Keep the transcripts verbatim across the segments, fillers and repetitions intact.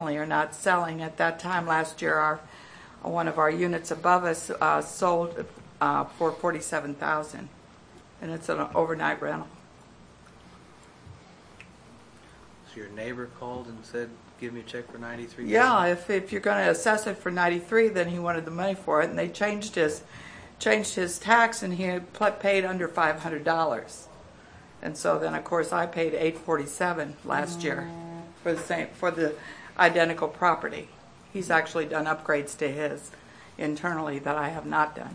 certainly are not selling. At that time last year, our one of our units above us uh, sold uh, for forty-seven thousand dollars, and it's an overnight rental. So your neighbor called and said, give me a check for ninety-three thousand Yeah, dollars? if if you're going to assess it for ninety-three, then he wanted the money for it, and they changed his changed his tax, and he pl- paid under five hundred dollars. And so then, of course, I paid eight forty-seven last year for the same for the identical property. He's actually done upgrades to his internally that I have not done.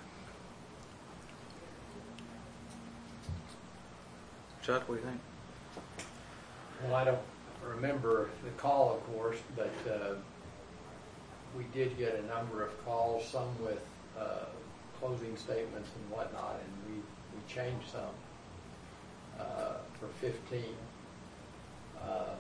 Chuck, what do you think? Well, I don't remember the call, of course, but uh, we did get a number of calls, some with uh, closing statements and whatnot, and we, we changed some uh, for fifteen. Um,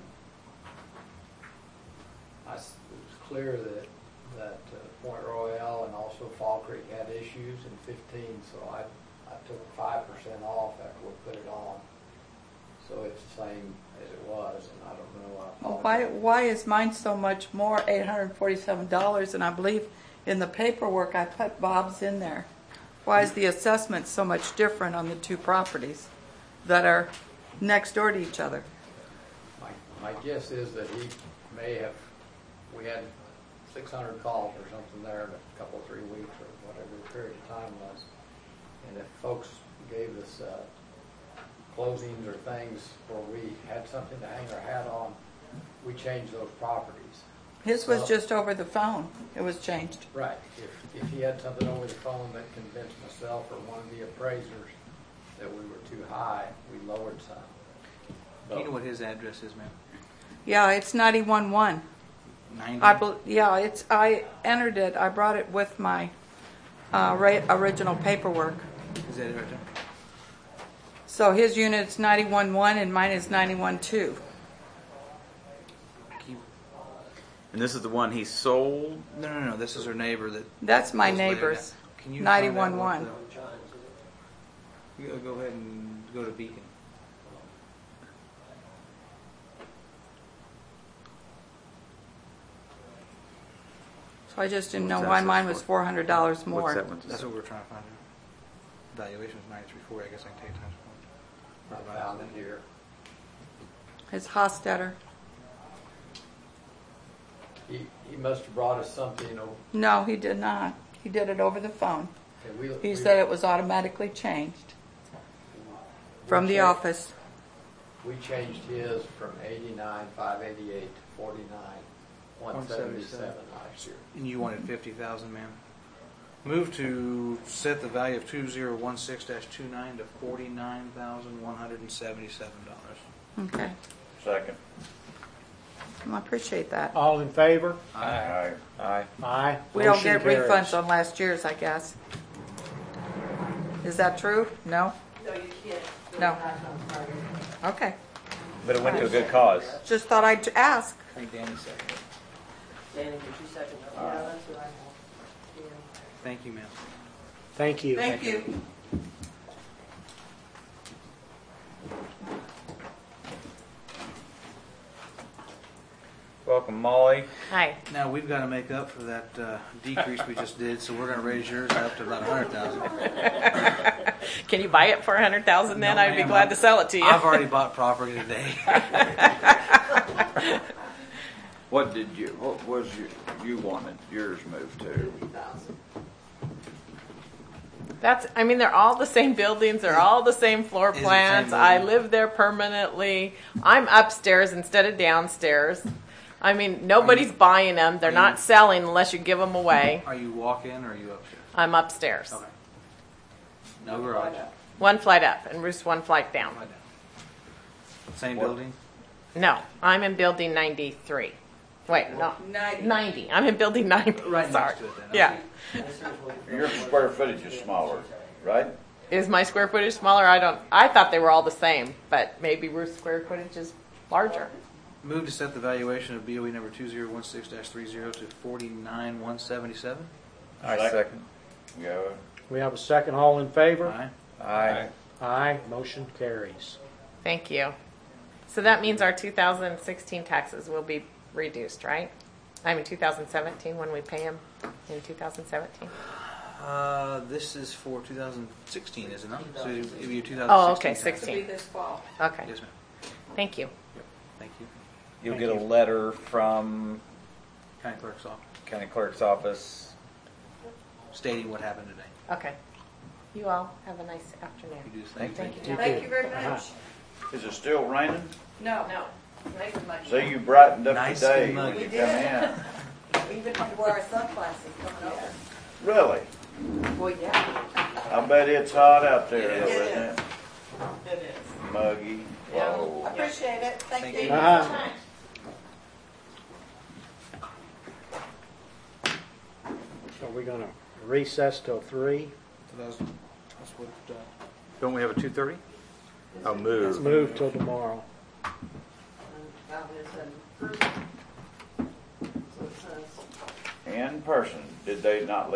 I, s- it was clear that that uh, Point Royale and also Fall Creek had issues in fifteen, so I I took five percent off after we put it on. So it's the same as it was, and I don't know. I Well, why apologize. why is mine so much more, eight hundred forty-seven dollars? And I believe in the paperwork I put Bob's in there. Why is the assessment so much different on the two properties that are next door to each other? My, my guess is that he may have, we had six hundred calls or something there in a couple, three weeks or whatever the period of time was. And if folks gave us uh, closings or things where we had something to hang our hat on, we changed those properties. His was So- just over the phone. It was changed. Right. If, if he had something over the phone that convinced myself or one of the appraisers that we were too high, we lowered some. Do you know what his address is, ma'am? Yeah, it's ninety-one one. ninety? I bel yeah, it's I entered it. I brought it with my uh, ra- original paperwork. Is that it right there? So his unit's ninety-one one and mine is ninety-one two. Keep- And this is the one he sold? No, no, no. This is her neighbor that. That's my was later neighbor's. down. Can you find out ninety-one what one. the- You go ahead and go to Beacon. So I just didn't know What's why that mine for? was four hundred dollars What's more. that one? That's what we're trying to find out. Valuation is ninety-three forty. I guess I can take it times four. I found it here. His Hostetter. He, he must have brought us something. Oh, No, he did not. He did it over the phone. okay, we, He we- said it was automatically changed from the checked- office. We changed his from eighty-nine, five eighty-eight to forty-nine, one seventy-seven last year. And you wanted fifty thousand, ma'am. Move to set the value of two zero one six dash two nine to forty nine thousand one hundred and seventy seven dollars. Okay. Second. Well, I appreciate that. All in favor? Aye. Aye. Aye. We don't Motion get carries. refunds on last year's, I guess. Is that true? No? No, you can't. No. Okay. But it went to a good cause. Just thought I'd ask. I think Danny seconded. Danny, did you second that? Yeah, that's what I have. Yeah. Thank you, ma'am. Thank you. Thank you. Welcome, Molly. Hi. Now we've got to make up for that uh, decrease we just did, so we're going to raise yours up to about a hundred thousand. Can you buy it for a hundred thousand? Then No, I'd be ma'am. glad to sell it to you. I've already bought property today. What did you, what was your, you wanted yours moved to? That's. I mean, they're all the same buildings. They're all the same floor Is it the plans. same I building? live there permanently. I'm upstairs instead of downstairs. I mean, nobody's buying them. They're are not you- selling unless you give them away. Are you walk-in or are you upstairs? I'm upstairs. Okay. No garage. One flight up and Bruce one flight down. Right down. Same What? building? No, I'm in building ninety-three. Wait, no, Ninety. ninety. I'm in building ninety. Right Sorry. next to it then. Yeah. Your square footage is smaller, right? Is my square footage smaller? I don't. I thought they were all the same, but maybe Ruth's square footage is larger. Move to set the valuation of B O E number two zero one six dash thirty to forty-nine one seventy-seven. I second. Go. We have a second. All in favor? Aye. Aye. Aye. Motion carries. Thank you. So that means our two thousand sixteen taxes will be reduced, right? I mean, two thousand seventeen when we pay them in two thousand seventeen. Uh, this is for two thousand sixteen, is it not? So it'd be your two thousand sixteen. Oh, okay, tax. It'll be sixteen. this fall. Okay, Yes, ma'am. thank you. Thank you. You'll Thank get a you. letter from County Clerk's office county clerk's office. stating what happened today. Okay. You all have a nice afternoon. You do this Thank thing. Thank you. Thank you very Uh-huh. much. Is it still raining? No. No. Nice and much. See, you brightened up Nice today and when muggy. you We come did. in. We even had to wear our sunglasses coming over. Really? Well, yeah. I bet it's hot out there, It though, is. isn't it? It is. Muggy. Yeah. Whoa. Appreciate it. Thank Thank you. you. Uh-huh. So we're gonna recess till three. So that was, that's what, uh, Don't we have a two thirty? Oh, Let's move. move till tomorrow. That is in person. So it says. In person, did they not leave?